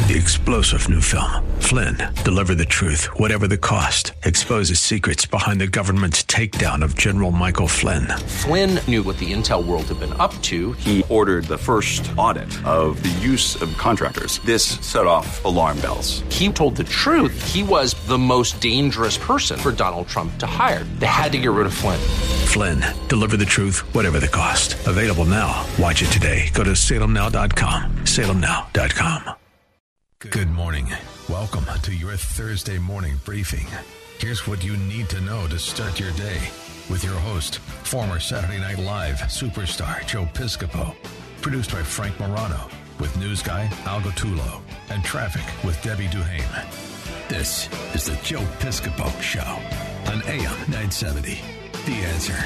The explosive new film, Flynn, deliver the truth, whatever the cost, exposes secrets behind the government's takedown of General Michael Flynn. Flynn knew what the intel world had been up to. He ordered the first audit of the use of contractors. This set off alarm bells. He told the truth. He was the most dangerous person for Donald Trump to hire. They had to get rid of Flynn. Flynn, deliver the truth, whatever the cost. Available now. Watch it today. Go to salemnow.com. salemnow.com. Good morning. Welcome to your Thursday morning briefing. Here's what you need to know to start your day with your host, former Saturday Night Live superstar Joe Piscopo. Produced by Frank Morano with news guy Al Gattullo and traffic with Debbie Duhame. This is the Joe Piscopo Show on AM 970. The Answer.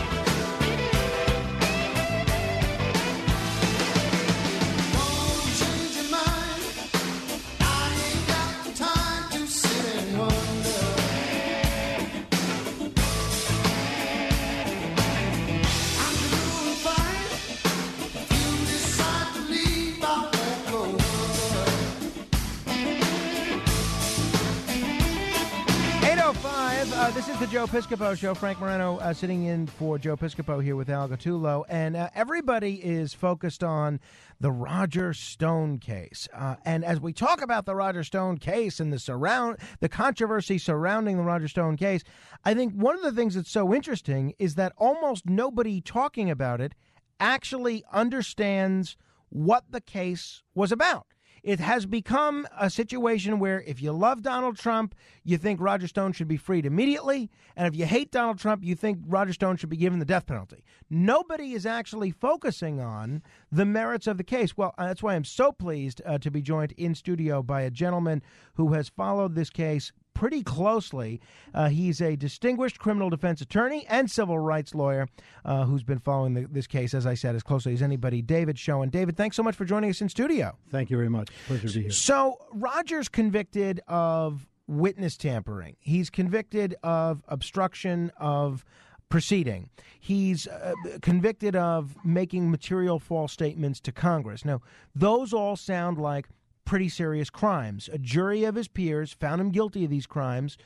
This is the Joe Piscopo Show. Frank Morano sitting in for Joe Piscopo here with Al Gattullo. And everybody is focused on the Roger Stone case. And as we talk about the Roger Stone case and the controversy surrounding the Roger Stone case, I think one of the things that's so interesting is that almost nobody talking about it actually understands what the case was about. It has become a situation where if you love Donald Trump, you think Roger Stone should be freed immediately. And if you hate Donald Trump, you think Roger Stone should be given the death penalty. Nobody is actually focusing on the merits of the case. Well, that's why I'm so pleased to be joined in studio by a gentleman who has followed this case pretty closely. He's a distinguished criminal defense attorney and civil rights lawyer who's been following this case, as I said, as closely as anybody. David Schoen. David, thanks so much for joining us in studio. Thank you very much. Pleasure to be here. So Roger's convicted of witness tampering. He's convicted of obstruction of proceeding. He's convicted of making material false statements to Congress. Now, those all sound like pretty serious crimes. A jury of his peers found him guilty of these crimes.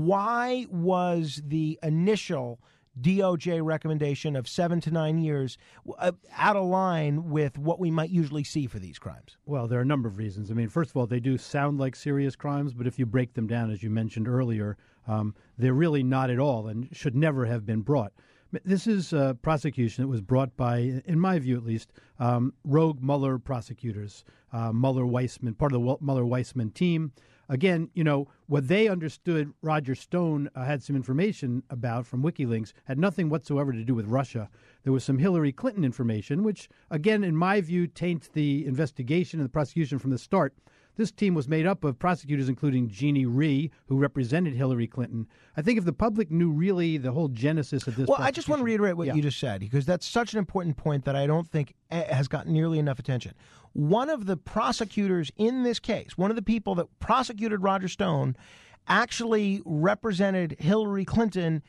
Why was the initial DOJ recommendation of 7 to 9 years out of line with what we might usually see for these crimes? Well, there are a number of reasons. I mean, first of all, they do sound like serious crimes, but if you break them down, as you mentioned earlier, they're really not at all and should never have been brought. This is a prosecution that was brought by, in my view at least, rogue Mueller prosecutors, Mueller-Weissman, part of the Mueller-Weissman team. Again, you know, what they understood Roger Stone had some information about from WikiLeaks had nothing whatsoever to do with Russia. There was some Hillary Clinton information, which, again, in my view, taints the investigation and the prosecution from the start. This team was made up of prosecutors, including Jeannie Rhee, who represented Hillary Clinton. I think if the public knew really the whole genesis of this Well, I just want to reiterate what you just said, because that's such an important point that I don't think has gotten nearly enough attention. One of the prosecutors in this case, one of the people that prosecuted Roger Stone, actually represented Hillary Clinton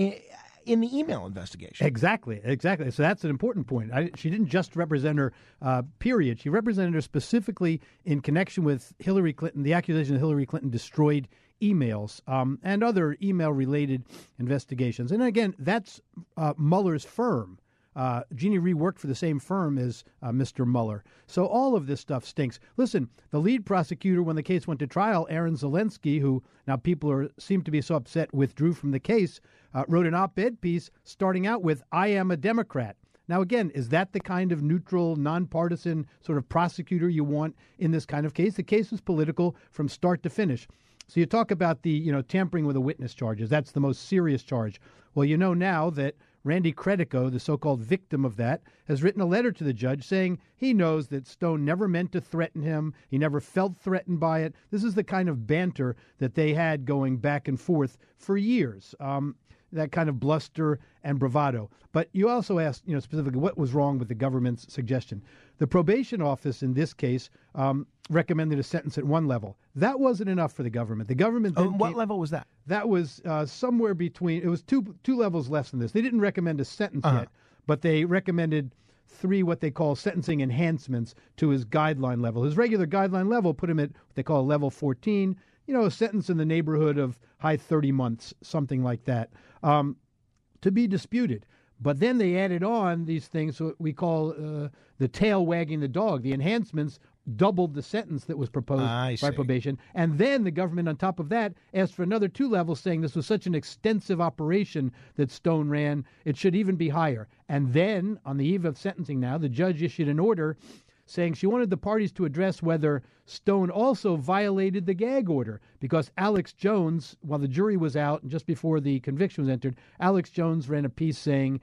in the email investigation. Exactly. So that's an important point. She didn't just represent her, period. She represented her specifically in connection with Hillary Clinton, the accusation that Hillary Clinton destroyed emails and other email-related investigations. And again, that's Mueller's firm. Jeannie Rhee worked for the same firm as Mr. Mueller. So all of this stuff stinks. Listen, the lead prosecutor when the case went to trial, Aaron Zelensky, who now people seem to be so upset withdrew from the case, wrote an op-ed piece starting out with, "I am a Democrat." Now, again, is that the kind of neutral, nonpartisan sort of prosecutor you want in this kind of case? The case was political from start to finish. So you talk about the, tampering with the witness charges. That's the most serious charge. Well, you know now that Randy Credico, the so-called victim of that, has written a letter to the judge saying he knows that Stone never meant to threaten him. He never felt threatened by it. This is the kind of banter that they had going back and forth for years, that kind of bluster and bravado. But you also asked, specifically what was wrong with the government's suggestion. The probation office in this case recommended a sentence at one level. That wasn't enough for the government. The government what level was that? That was somewhere between, it was two levels less than this. They didn't recommend a sentence yet, but they recommended 3 what they call sentencing enhancements to his guideline level. His regular guideline level put him at what they call level 14, a sentence in the neighborhood of high 30 months, something like that, to be disputed. But then they added on these things, what we call the tail wagging the dog. The enhancements doubled the sentence that was proposed by probation. And then the government, on top of that, asked for another 2 levels, saying this was such an extensive operation that Stone ran, it should even be higher. And then, on the eve of sentencing now, the judge issued an order saying she wanted the parties to address whether Stone also violated the gag order, because Alex Jones, while the jury was out and just before the conviction was entered, Alex Jones ran a piece saying,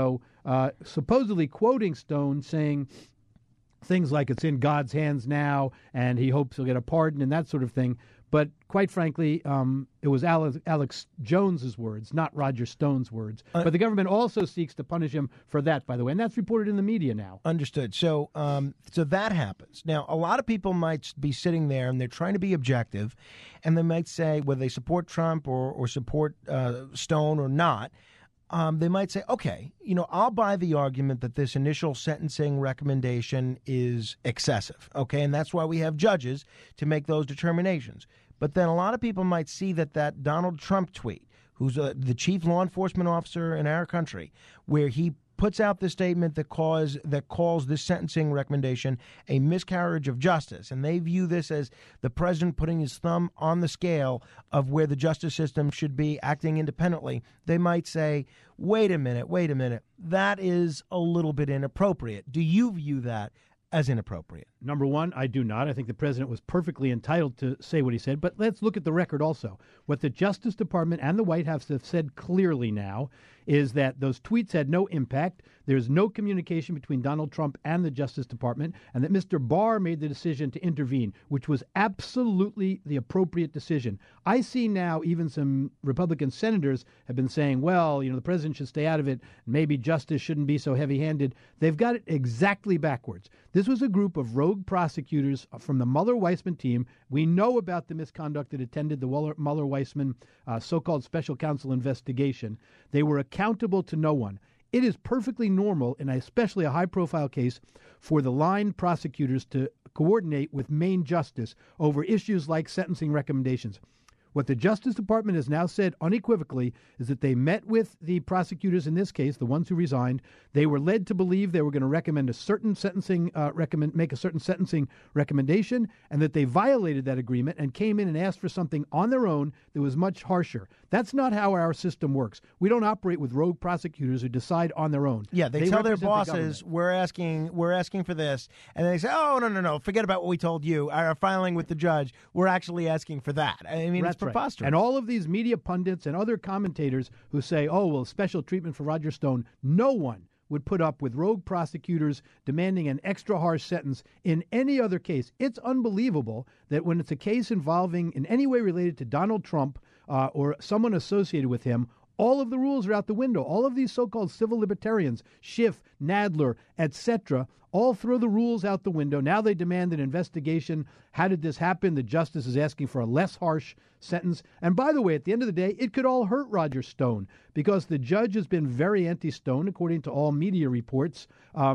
supposedly quoting Stone, saying things like it's in God's hands now and he hopes he'll get a pardon and that sort of thing. But quite frankly, it was Alex Jones's words, not Roger Stone's words. But the government also seeks to punish him for that, by the way, and that's reported in the media now. Understood. So that happens. Now, a lot of people might be sitting there and they're trying to be objective, and they might say whether they support Trump or support Stone or not. They might say, okay, I'll buy the argument that this initial sentencing recommendation is excessive, okay, and that's why we have judges to make those determinations. But then a lot of people might see that Donald Trump tweet, who's the chief law enforcement officer in our country, where he puts out this statement that calls this sentencing recommendation a miscarriage of justice. And they view this as the president putting his thumb on the scale of where the justice system should be acting independently. They might say, wait a minute, that is a little bit inappropriate. Do you view that as inappropriate? Number one, I do not. I think the president was perfectly entitled to say what he said. But let's look at the record also. What the Justice Department and the White House have said clearly now is that those tweets had no impact. There's no communication between Donald Trump and the Justice Department, and that Mr. Barr made the decision to intervene, which was absolutely the appropriate decision. I see now even some Republican senators have been saying, well, the president should stay out of it. Maybe justice shouldn't be so heavy-handed. They've got it exactly backwards. This was a group of rogue prosecutors from the Mueller-Weissman team. We know about the misconduct that attended the Mueller-Weissman so-called special counsel investigation. They were accountable to no one. It is perfectly normal, in especially a high-profile case, for the line prosecutors to coordinate with Main Justice over issues like sentencing recommendations. What the Justice Department has now said unequivocally is that they met with the prosecutors in this case, the ones who resigned. They were led to believe they were going to recommend a certain sentencing, make a certain sentencing recommendation, and that they violated that agreement and came in and asked for something on their own that was much harsher. That's not how our system works. We don't operate with rogue prosecutors who decide on their own. Yeah, they tell their bosses, we're asking for this, and they say, oh, no, forget about what we told you. Our filing with the judge, we're actually asking for that. I mean, it's preposterous. Right. And all of these media pundits and other commentators who say, oh, well, special treatment for Roger Stone, no one would put up with rogue prosecutors demanding an extra harsh sentence in any other case. It's unbelievable that when it's a case involving in any way related to Donald Trump or someone associated with him, all of the rules are out the window. All of these so-called civil libertarians, Schiff, Nadler, etc., all throw the rules out the window. Now they demand an investigation. How did this happen? The justice is asking for a less harsh sentence. And by the way, at the end of the day, it could all hurt Roger Stone because the judge has been very anti-Stone, according to all media reports.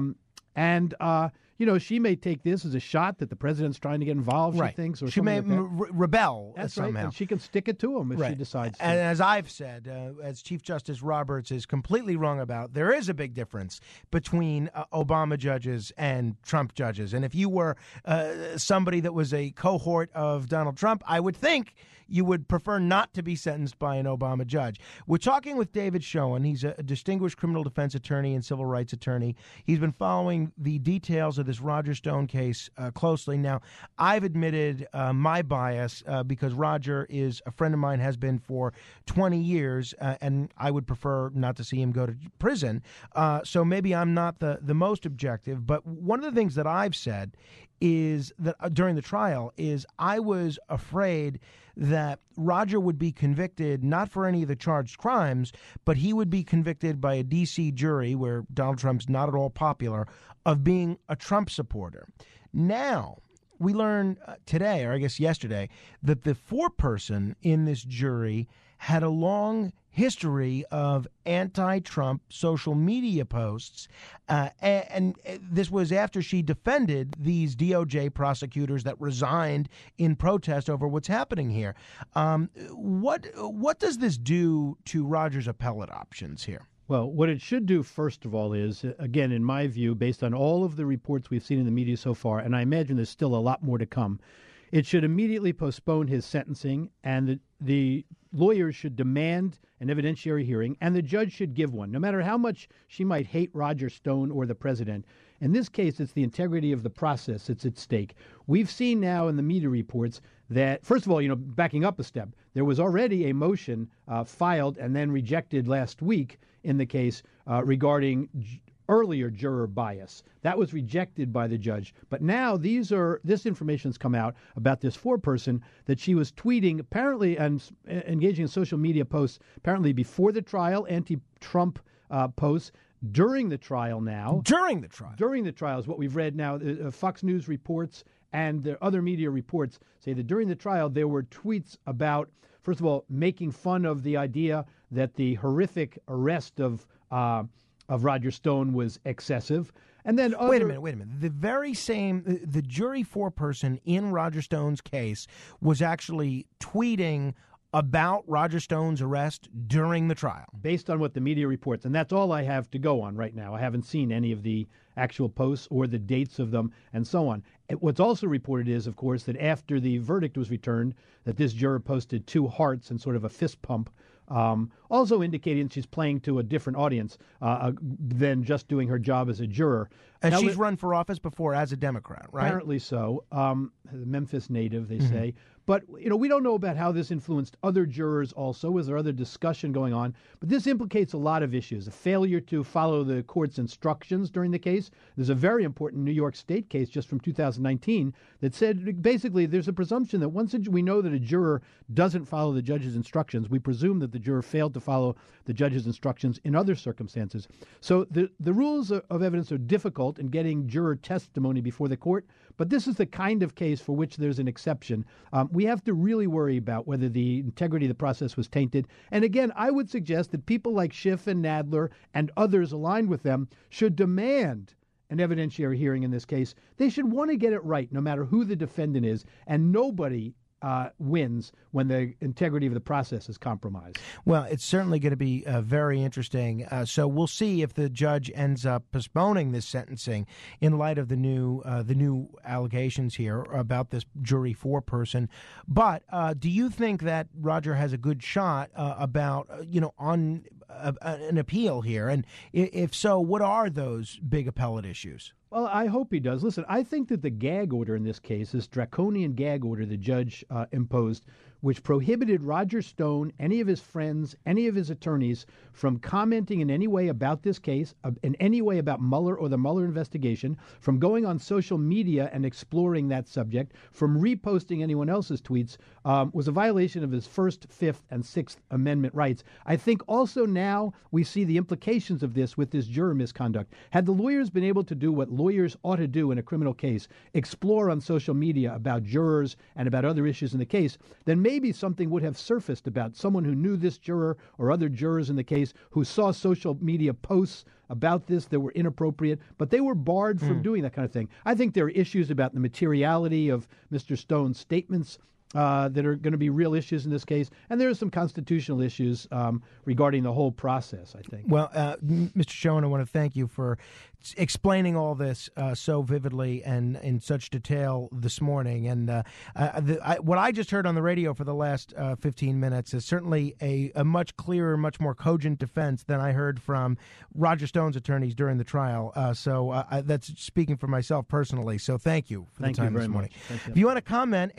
She may take this as a shot that the president's trying to get involved, right. She thinks. Or she may like rebel That's somehow. Right, and she can stick it to him if right. she decides to. And as I've said, as Chief Justice Roberts is completely wrong about, there is a big difference between Obama judges and Trump judges. And if you were somebody that was a cohort of Donald Trump, I would think you would prefer not to be sentenced by an Obama judge. We're talking with David Schoen. He's a distinguished criminal defense attorney and civil rights attorney. He's been following the details of this Roger Stone case closely. Now, I've admitted my bias because Roger is a friend of mine, has been for 20 years, and I would prefer not to see him go to prison. So maybe I'm not the most objective. But one of the things that I've said is that during the trial is I was afraid that Roger would be convicted not for any of the charged crimes, but he would be convicted by a D.C. jury, where Donald Trump's not at all popular, of being a Trump supporter. Now, we learned today, or I guess yesterday, that the foreperson in this jury had a long history of anti-Trump social media posts, and this was after she defended these DOJ prosecutors that resigned in protest over what's happening here. What does this do to Rogers' appellate options here? Well, what it should do, first of all, is, again, in my view, based on all of the reports we've seen in the media so far, and I imagine there's still a lot more to come, it should immediately postpone his sentencing, and the lawyers should demand an evidentiary hearing, and the judge should give one, no matter how much she might hate Roger Stone or the president. In this case, it's the integrity of the process that's at stake. We've seen now in the media reports that, first of all, backing up a step, there was already a motion filed and then rejected last week in the case regarding earlier juror bias. That was rejected by the judge. But now this information's come out about this foreperson that she was tweeting apparently and engaging in social media posts apparently before the trial, anti-Trump posts. During the trial now. During the trial. During the trial is what we've read now. Fox News reports and the other media reports say that during the trial there were tweets about, first of all, making fun of the idea that the horrific arrest of Roger Stone was excessive. And then Wait a minute. The very same, the jury foreperson in Roger Stone's case was actually tweeting about Roger Stone's arrest during the trial. Based on what the media reports. And that's all I have to go on right now. I haven't seen any of the actual posts or the dates of them and so on. What's also reported is, of course, that after the verdict was returned, that this juror posted 2 hearts and sort of a fist pump, also indicating she's playing to a different audience than just doing her job as a juror. And she's run for office before as a Democrat, right? Apparently so. Memphis native, they say. But, we don't know about how this influenced other jurors also. Was there other discussion going on? But this implicates a lot of issues. A failure to follow the court's instructions during the case. There's a very important New York State case just from 2019 that said basically there's a presumption that once we know that a juror doesn't follow the judge's instructions, we presume that the juror failed to follow the judge's instructions in other circumstances. So the rules of evidence are difficult in getting juror testimony before the court, but this is the kind of case for which there's an exception. We have to really worry about whether the integrity of the process was tainted. And again, I would suggest that people like Schiff and Nadler and others aligned with them should demand an evidentiary hearing in this case. They should want to get it right, no matter who the defendant is, and nobody wins when the integrity of the process is compromised. Well, it's certainly going to be very interesting. So we'll see if the judge ends up postponing this sentencing in light of the new allegations here about this jury foreperson. But do you think that Roger has a good shot on an appeal here? And if so, what are those big appellate issues? Well, I hope he does. Listen, I think that the gag order in this case, this draconian gag order the judge imposed, which prohibited Roger Stone, any of his friends, any of his attorneys from commenting in any way about this case, in any way about Mueller or the Mueller investigation, from going on social media and exploring that subject, from reposting anyone else's tweets, was a violation of his First, Fifth, and Sixth Amendment rights. I think also now we see the implications of this with this juror misconduct. Had the lawyers been able to do what lawyers ought to do in a criminal case, explore on social media about jurors and about other issues in the case, then maybe something would have surfaced about someone who knew this juror or other jurors in the case who saw social media posts about this that were inappropriate, but they were barred from doing that kind of thing. I think there are issues about the materiality of Mr. Stone's statements that are going to be real issues in this case, and there are some constitutional issues regarding the whole process, I think. Well, Mr. Schoen, I want to thank you for explaining all this so vividly and in such detail this morning. And what I just heard on the radio for the last 15 minutes is certainly a much clearer, much more cogent defense than I heard from Roger Stone's attorneys during the trial. So that's speaking for myself personally. So thank you for the time this morning. If you want to comment,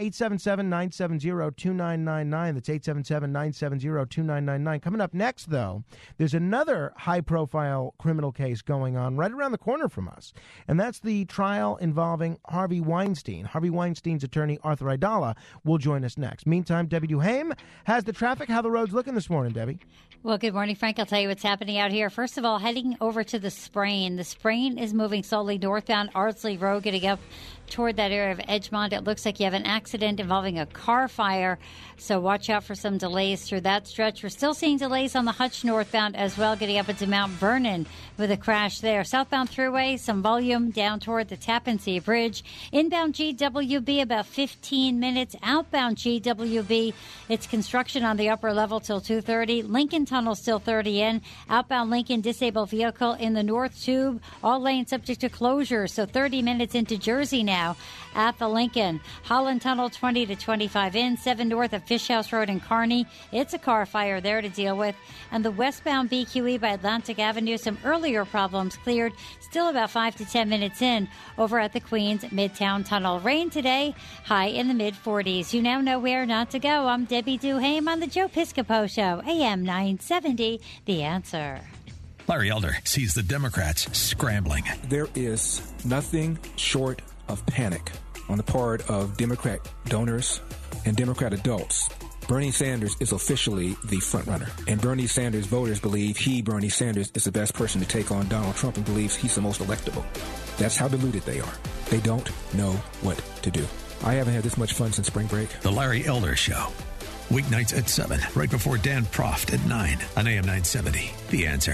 877-970-2999. That's 877-970-2999. Coming up next, though, there's another high-profile criminal case going on right around the corner from us, and that's the trial involving Harvey Weinstein. Harvey Weinstein's attorney, Arthur Aidala, will join us next. Meantime, Debbie Duhaime has the traffic. How the roads looking this morning, Debbie? Well, good morning, Frank. I'll tell you what's happening out here. First of all, heading over to the Sprain. The Sprain is moving slowly northbound Ardsley Road, getting up toward that area of Edgemont. It looks like you have an accident involving a car fire, so watch out for some delays through that stretch. We're still seeing delays on the Hutch northbound as well, getting up into Mount Vernon with a crash there. Southbound thruway, some volume down toward the Tappan Zee Bridge. Inbound GWB, about 15 minutes. Outbound GWB, it's construction on the upper level till 2:30. Lincoln Tunnel still 30 in. Outbound Lincoln, disabled vehicle in the North Tube. All lanes subject to closure, so 30 minutes into Jersey now at the Lincoln. Holland Tunnel 20 to 25 in. 7 north of Fish House Road in Kearney. It's a car fire there to deal with. And the westbound BQE by Atlantic Avenue, some earlier problems cleared. Still about 5 to 10 minutes in over at the Queens Midtown Tunnel. Rain today, high in the mid-40s. You now know where not to go. I'm Debbie Duhame on the Joe Piscopo Show, AM 970, The Answer. Larry Elder sees the Democrats scrambling. There is nothing short of panic on the part of Democrat donors and Democrat adults. Bernie Sanders is officially the frontrunner. And Bernie Sanders voters believe Bernie Sanders, is the best person to take on Donald Trump and believes he's the most electable. That's how deluded they are. They don't know what to do. I haven't had this much fun since spring break. The Larry Elder Show. Weeknights at 7, right before Dan Proft at 9 on AM 970. The Answer.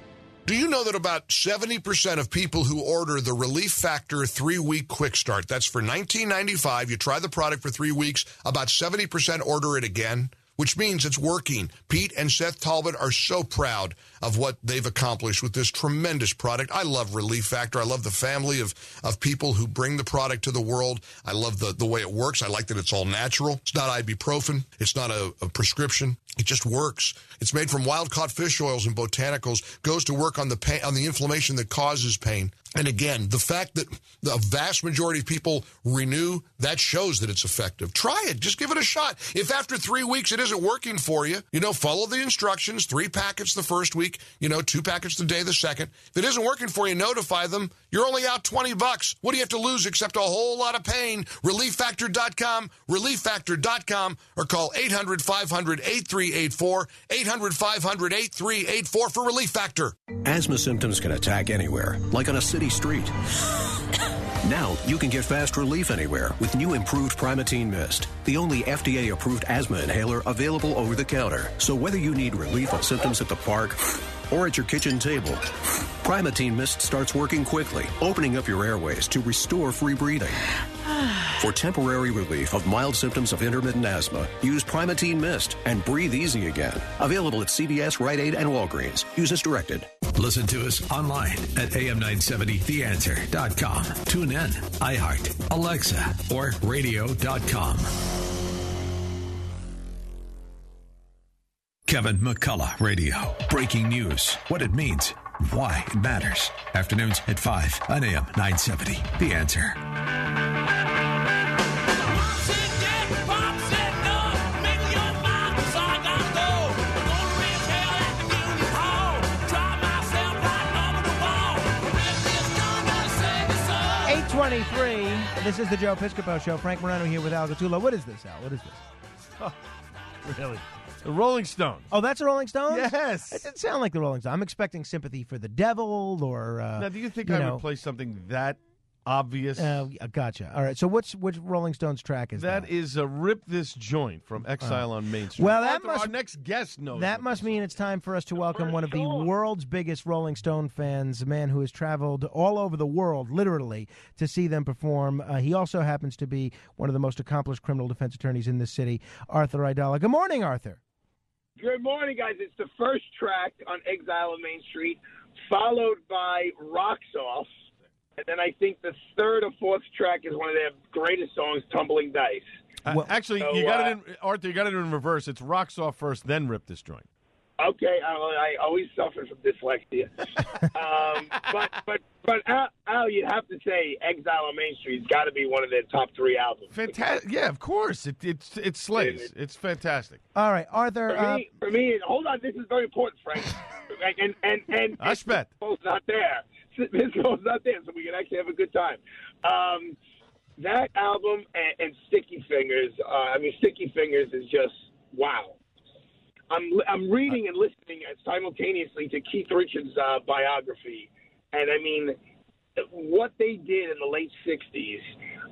Do you know that about 70% of people who order the Relief Factor 3-week quick start, that's for $19.95, you try the product for 3 weeks, about 70% order it again, which means it's working. Pete and Seth Talbot are so proud of what they've accomplished with this tremendous product. I love Relief Factor. I love the family of people who bring the product to the world. I love the way it works. I like that it's all natural. It's not ibuprofen. It's not a prescription. It just works. It's made from wild-caught fish oils and botanicals, goes to work on the pain, on the inflammation that causes pain. And again, the fact that the vast majority of people renew, that shows that it's effective. Try it. Just give it a shot. If after 3 weeks it isn't working for you, follow the instructions. 3 packets the first week, 2 packets a day the second. If it isn't working for you, notify them. You're only out $20. What do you have to lose except a whole lot of pain? ReliefFactor.com, ReliefFactor.com, or call 800-500-8384, 800-500-8384 for Relief Factor. Asthma symptoms can attack anywhere, like on a city street. Now you can get fast relief anywhere with new improved Primatene Mist, the only FDA-approved asthma inhaler available over the counter. So whether you need relief on symptoms at the park or at your kitchen table, Primatene Mist starts working quickly, opening up your airways to restore free breathing. For temporary relief of mild symptoms of intermittent asthma, use Primatene Mist and breathe easy again. Available at CVS, Rite Aid, and Walgreens. Use as directed. Listen to us online at am970theanswer.com. Tune in, iHeart, Alexa, or radio.com. Kevin McCullough Radio. Breaking news, what it means, why it matters. Afternoons at 5 on AM 970. The Answer. This is the Joe Piscopo Show. Frank Moreno here with Al Gattullo. What is this, Al? What is this? Oh, really? The Rolling Stones. Oh, that's the Rolling Stones? Yes. It didn't sound like the Rolling Stones. I'm expecting Sympathy for the Devil or... now, do you think I would play something that obvious? Gotcha. All right. So which Rolling Stones track is that? That is Rip This Joint from Exile on Main Street. Well, our next guest knows. That must mean it's time for us to welcome one of the world's biggest Rolling Stone fans, a man who has traveled all over the world, literally, to see them perform. He also happens to be one of the most accomplished criminal defense attorneys in this city, Arthur Aidala. Good morning, Arthur. Good morning, guys. It's the first track on Exile on Main Street, followed by Rocks Off. And then I think the third or fourth track is one of their greatest songs, Tumbling Dice. Actually, you got it in, Arthur, you got it in reverse. It's Rocks Off first, then Rip This Joint. Okay, I always suffer from dyslexia. But Al, you have to say Exile on Main Street's got to be one of their top 3 albums. Fantastic. Yeah, of course. It slays. It's fantastic. All right, Arthur. For me, hold on. This is very important, Frank. and I bet. This not there. This goes not there, so we can actually have a good time. That album and Sticky Fingers. Sticky Fingers is just wow. I'm reading and listening simultaneously to Keith Richards' biography, and I mean, what they did in the late '60s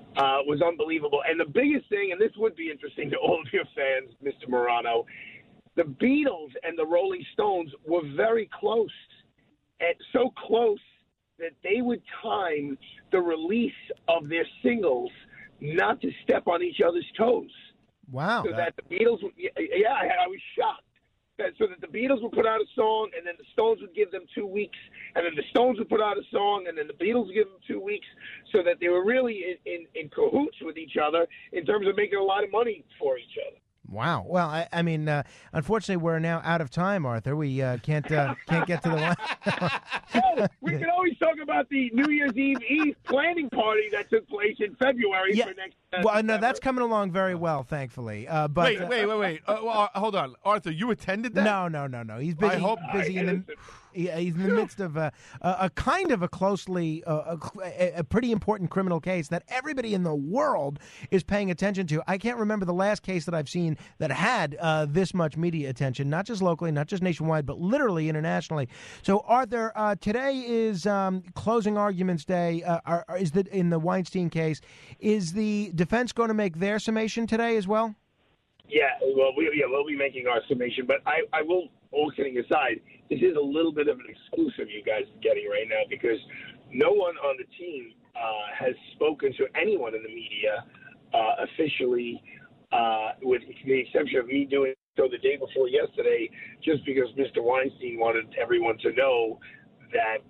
was unbelievable. And the biggest thing, and this would be interesting to all of your fans, Mr. Morano, the Beatles and the Rolling Stones were very close, and so close that they would time the release of their singles not to step on each other's toes. Wow. So that the Beatles would, I was shocked. So that the Beatles would put out a song, and then the Stones would give them 2 weeks, and then the Stones would put out a song, and then the Beatles would give them 2 weeks, so that they were really in cahoots with each other in terms of making a lot of money for each other. Wow. Well, I mean, unfortunately, we're now out of time, Arthur. We can't get to the one. Oh, we can always talk about the New Year's Eve planning party that took place in February for next. Well, no, that's coming along very well, thankfully. But wait. Hold on, Arthur. You attended that? No. He's busy. I hope busy he's in the midst of a kind of a closely, a pretty important criminal case that everybody in the world is paying attention to. I can't remember the last case that I've seen that had this much media attention, not just locally, not just nationwide, but literally internationally. So, Arthur, today is closing arguments day. Is that in the Weinstein case? Is the defense going to make their summation today as well? Yeah, well, we'll be making our summation, but I will. All kidding aside, this is a little bit of an exclusive you guys are getting right now because no one on the team has spoken to anyone in the media officially, with the exception of me doing so the day before yesterday, just because Mr. Weinstein wanted everyone to know that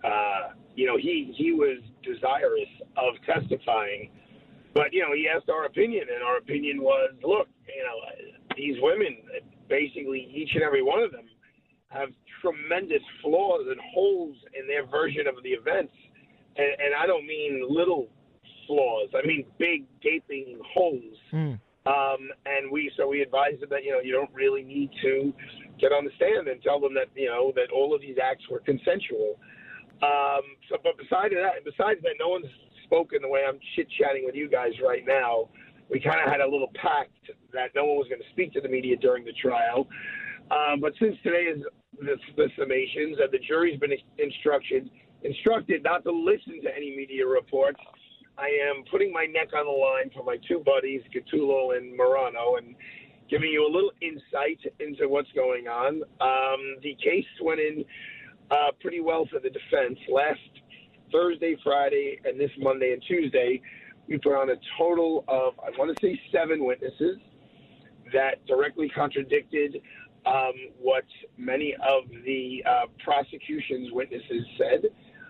he was desirous of testifying. But, he asked our opinion, and our opinion was, look, these women, basically each and every one of them, have tremendous flaws and holes in their version of the events. And I don't mean little flaws. I mean big, gaping holes. And we advised them that, you don't really need to get on the stand and tell them that, that all of these acts were consensual. But besides that, no one's spoken the way I'm chit-chatting with you guys right now. We kind of had a little pact that no one was going to speak to the media during the trial. But since today is the summations, and the jury's been instructed not to listen to any media reports, I am putting my neck on the line for my two buddies, Catullo and Morano, and giving you a little insight into what's going on. The case went in pretty well for the defense. Last Thursday, Friday, and this Monday and Tuesday, we put on a total of, I want to say, 7 witnesses that directly contradicted what many of the prosecution's witnesses said.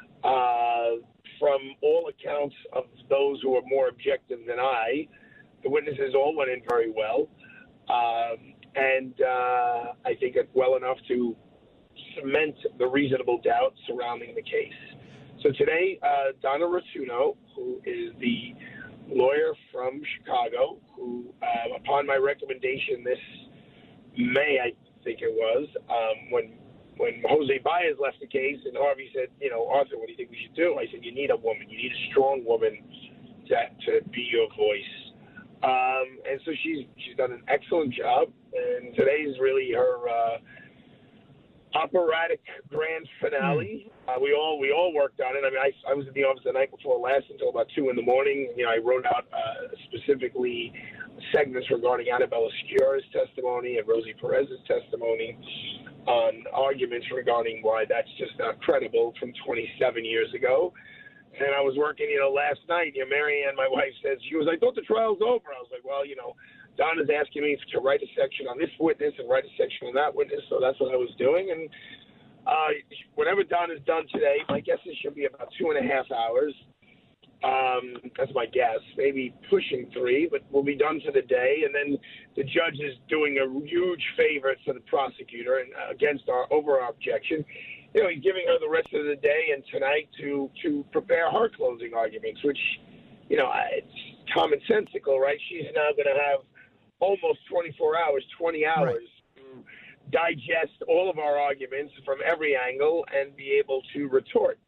From all accounts of those who are more objective than I, the witnesses all went in very well. And I think it's well enough to cement the reasonable doubt surrounding the case. So today, Donna Rossuno, who is the lawyer from Chicago, who, upon my recommendation this May, I think it was, when Jose Baez left the case and Harvey said, Arthur, what do you think we should do? I said, you need a woman. You need a strong woman to be your voice. And so she's done an excellent job. And today is really her operatic grand finale. We all worked on it. I mean, I was in the office the night before last until about 2 a.m. I wrote out specifically segments regarding Annabella Sciorra's testimony and Rosie Perez's testimony on arguments regarding why that's just not credible from 27 years ago. And I was working, last night, Mary Ann, my wife, says, I thought the trial's over. I was like, well, Donna's asking me to write a section on this witness and write a section on that witness, so that's what I was doing. And whenever Donna's done today, my guess is she'll be about 2.5 hours. That's my guess, maybe pushing 3, but we'll be done for the day. And then the judge is doing a huge favor to the prosecutor and against our objection. He's giving her the rest of the day and tonight to prepare her closing arguments, which, it's commonsensical, right? She's now going to have almost 24 hours, 20 hours to digest all of our arguments from every angle and be able to retort.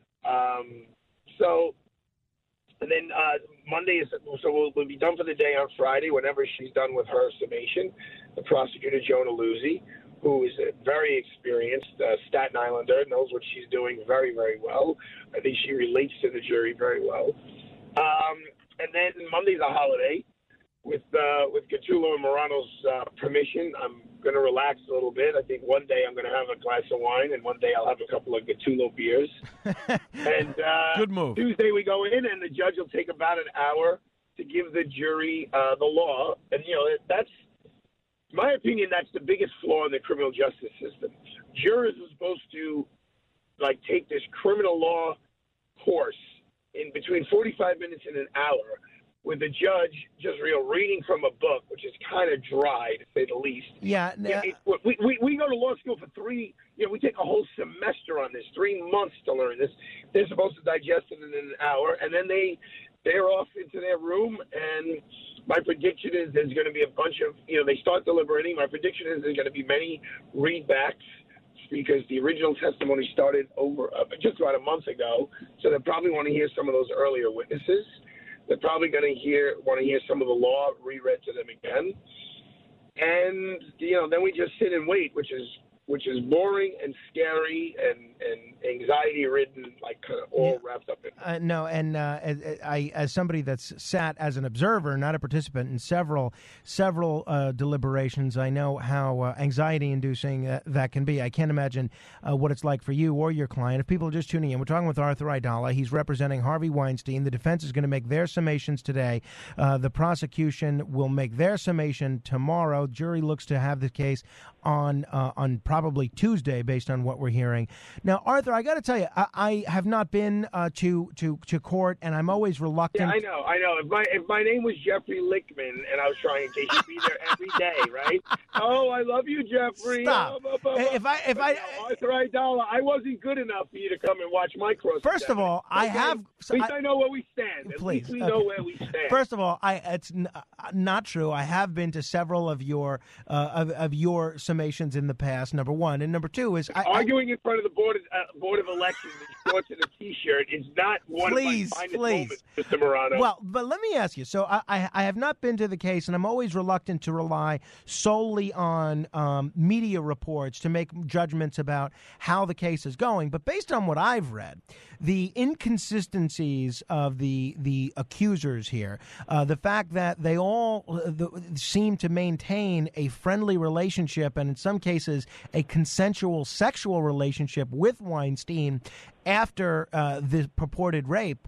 And then Monday we'll be done for the day on Friday whenever she's done with her summation. The prosecutor, Jonah Luzzi, who is a very experienced Staten Islander, knows what she's doing very, very well. I think she relates to the jury very well. and then Monday's a holiday. With Gattulo and Morano's permission, I'm going to relax a little bit. I think one day I'm going to have a glass of wine, and one day I'll have a couple of Gattulo beers. And good move. Tuesday we go in, and the judge will take about an hour to give the jury the law. And, that's, in my opinion, that's the biggest flaw in the criminal justice system. Jurors are supposed to, take this criminal law course in between 45 minutes and an hour, with the judge just reading from a book, which is kind of dry, to say the least. Yeah. We go to law school for we take a whole semester on this, 3 months to learn this. They're supposed to digest it in an hour, and then they're off into their room, and my prediction is there's going to be a bunch of, they start deliberating. My prediction is there's going to be many readbacks, because the original testimony started just about a month ago, so they probably want to hear some of those earlier witnesses. They're probably going to want to hear some of the law reread to them again. And, then we just sit and wait, which is boring and scary and anxiety-ridden, kind of all wrapped up in it. I, as somebody that's sat as an observer, not a participant, in several deliberations, I know how anxiety-inducing that can be. I can't imagine what it's like for you or your client. If people are just tuning in, we're talking with Arthur Aidala. He's representing Harvey Weinstein. The defense is going to make their summations today. The prosecution will make their summation tomorrow. Jury looks to have the case on probably Tuesday, based on what we're hearing. Now, Arthur, I got to tell you, I have not been to court, and I'm always reluctant. Yeah, I know. If my name was Jeffrey Lichtman, and I was trying to get you to be there every day, right? Oh, I love you, Jeffrey. Stop. Arthur Aidala, I wasn't good enough for you to come and watch my cross. First of all, At least I know where we stand. Please, we know where we stand. First of all, it's not true. I have been to several of your summations in the past. Number one, and number two is arguing in front of the board of elections in shorts and a T-shirt is not one of my finest moments, Mr. Morano. Well, but let me ask you. So I have not been to the case, and I'm always reluctant to rely solely on media reports to make judgments about how the case is going. But based on what I've read, the inconsistencies of the accusers here, the fact that they all seem to maintain a friendly relationship, and in some cases a consensual sexual relationship with Weinstein after the purported rape,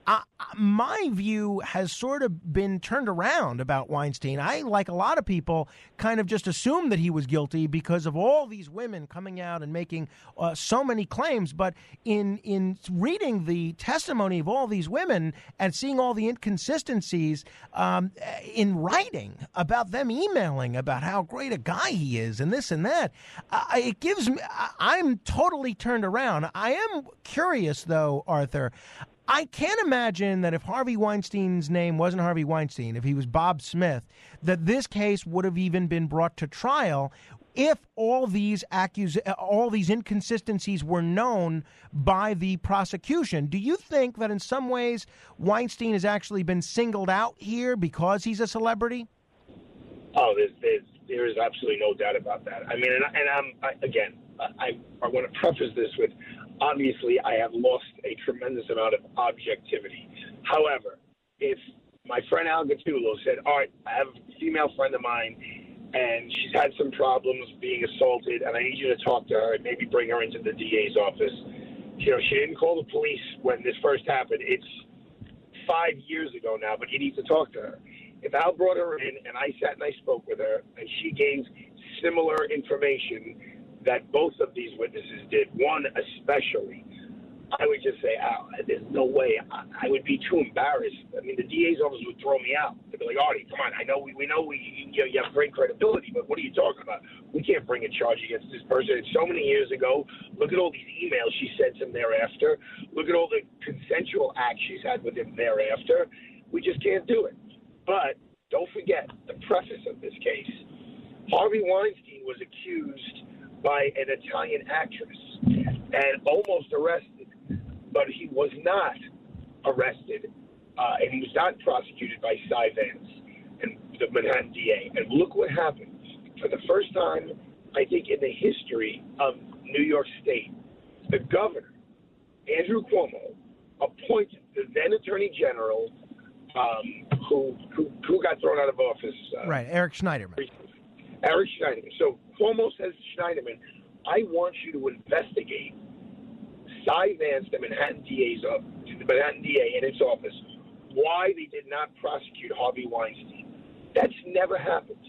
my view has sort of been turned around about Weinstein. I, like a lot of people, kind of just assumed that he was guilty because of all these women coming out and making so many claims. But in reading the testimony of all these women and seeing all the inconsistencies in writing about them emailing about how great a guy he is and this and that, it gives me, I'm totally turned around. I am curious, though, Arthur. I can't imagine that if Harvey Weinstein's name wasn't Harvey Weinstein, if he was Bob Smith, that this case would have even been brought to trial if all these inconsistencies were known by the prosecution. Do you think that in some ways Weinstein has actually been singled out here because he's a celebrity? Oh, there is absolutely no doubt about that. I mean, I want to preface this with, obviously, I have lost a tremendous amount of objectivity. However, if my friend Al Gattulo said, all right, I have a female friend of mine, and she's had some problems being assaulted, and I need you to talk to her and maybe bring her into the DA's office. She didn't call the police when this first happened. It's 5 years ago now, but you need to talk to her. If Al brought her in, and I sat and I spoke with her, and she gave similar information that both of these witnesses did, one especially, I would just say, Al, there's no way. I would be too embarrassed. I mean, the DA's office would throw me out. They'd be like, Artie, come on. I know we know you have great credibility, but what are you talking about? We can't bring a charge against this person. It's so many years ago. Look at all these emails she sent him thereafter. Look at all the consensual acts she's had with him thereafter. We just can't do it. But don't forget the preface of this case. Harvey Weinstein was accused by an Italian actress and almost arrested, but he was not arrested, and he was not prosecuted by Cy Vance and the Manhattan DA. And look what happened. For the first time, I think, in the history of New York State, the governor, Andrew Cuomo, appointed the then Attorney General who got thrown out of office. Right, Eric Schneiderman. Eric Schneiderman. So Cuomo says to Schneiderman, I want you to investigate Cy Vance, the Manhattan DA in its office, why they did not prosecute Harvey Weinstein. That's never happened.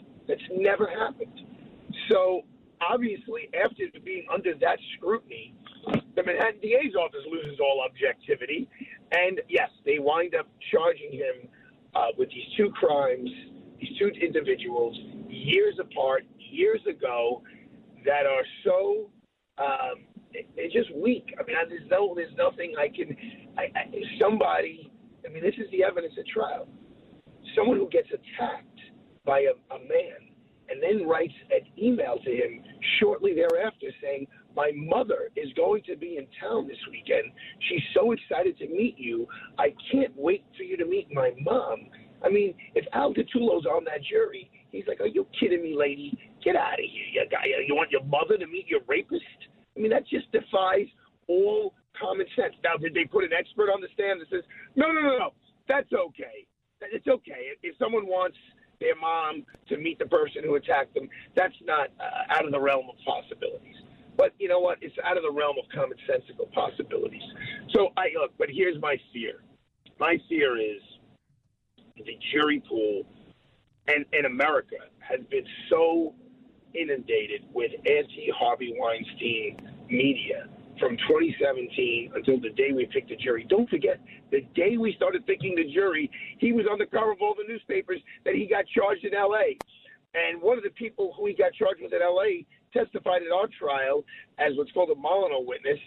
So obviously, after being under that scrutiny, the Manhattan DA's office loses all objectivity. And yes, they wind up charging him with these two crimes, these two individuals, years apart, years ago, that are so they're just weak. I mean, there's nothing I can. Somebody. I mean, this is the evidence at trial. Someone who gets attacked by a man and then writes an email to him shortly thereafter saying, my mother is going to be in town this weekend. She's so excited to meet you. I can't wait for you to meet my mom. I mean, if Al Gattulo's on that jury, he's like, are you kidding me, lady? Get out of here, you guy. You want your mother to meet your rapist? I mean, that just defies all common sense. Now, did they put an expert on the stand that says, no, that's okay. It's okay. If someone wants their mom to meet the person who attacked them, that's not out of the realm of possibilities. But you know what? It's out of the realm of commonsensical possibilities. So but here's my fear. My fear is the jury pool in America has been so inundated with anti-Harvey Weinstein media from 2017 until the day we picked the jury. Don't forget, the day we started picking the jury, he was on the cover of all the newspapers that he got charged in L.A. And one of the people who he got charged with in L.A. testified at our trial as what's called a Molyneux witness.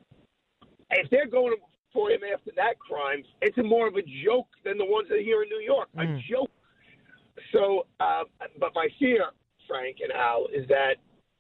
If they're going for him after that crime, it's more of a joke than the ones that are here in New York. A joke. So, but my fear, Frank and Al, is that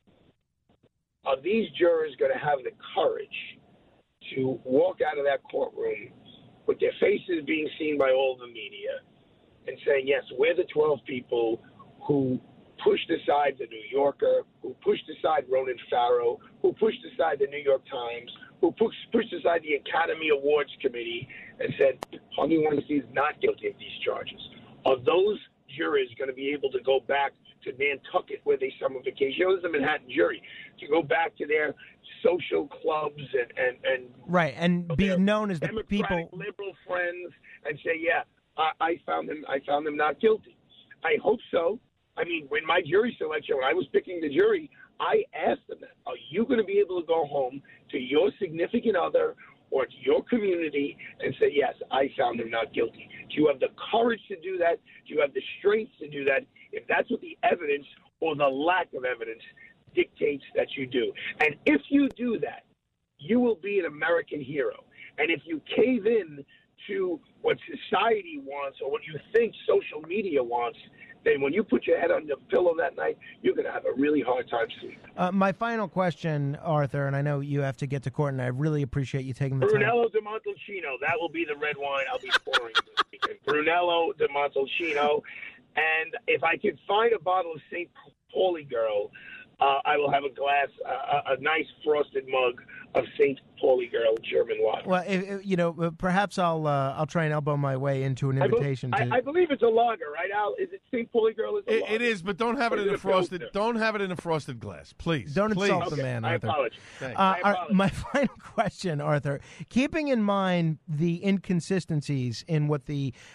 are these jurors going to have the courage to walk out of that courtroom with their faces being seen by all the media and saying, yes, we're the 12 people who pushed aside the New Yorker, who pushed aside Ronan Farrow, who pushed aside the New York Times, who pushed aside the Academy Awards Committee and said, Harvey Weinstein is not guilty of these charges. Are those jurors going to be able to go back to Nantucket where they summer vacation? You know, this is the Manhattan jury. To go back to their social clubs and right, and be known as the people, liberal friends, and say, yeah, I found them not guilty. I hope so. I mean, when my jury selection, when I was picking the jury, I asked them that. Are you going to be able to go home to your significant other or to your community and say, yes, I found him not guilty? Do you have the courage to do that? Do you have the strength to do that? If that's what the evidence or the lack of evidence dictates that you do. And if you do that, you will be an American hero. And if you cave in to what society wants or what you think social media wants, then when you put your head on the pillow that night, you're going to have a really hard time sleeping. My final question, Arthur, and I know you have to get to court, and I really appreciate you taking the time. Brunello de Montalcino, that will be the red wine I'll be pouring this weekend. Brunello de Montalcino. And if I can find a bottle of St. Pauli Girl, I will have a glass, a nice frosted mug of St. Pauli Girl German water. Well, perhaps I'll try and elbow my way into an invitation. I believe it's a lager, right, Al? Is it St. Pauli Girl? It is, but don't have it in a frosted. Don't have it in a frosted glass, please. Don't insult the man, Arthur. I apologize. My final question, Arthur, keeping in mind the inconsistencies in what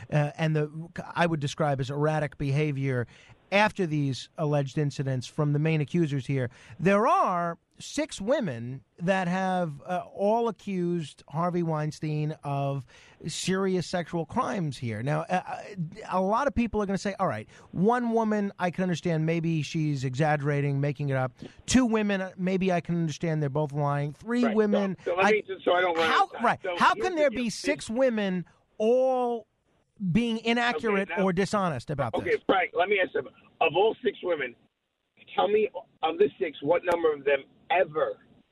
I would describe as erratic behavior after these alleged incidents from the main accusers here, there are 6 women that have all accused Harvey Weinstein of serious sexual crimes here. Now, a lot of people are going to say, all right, one woman, I can understand maybe she's exaggerating, making it up. 2 women, maybe I can understand they're both lying. 3 women. How can there be 6 women all being inaccurate or dishonest about this? Okay, Frank, let me ask you. Of all 6 women, tell me of the 6, what number of them ever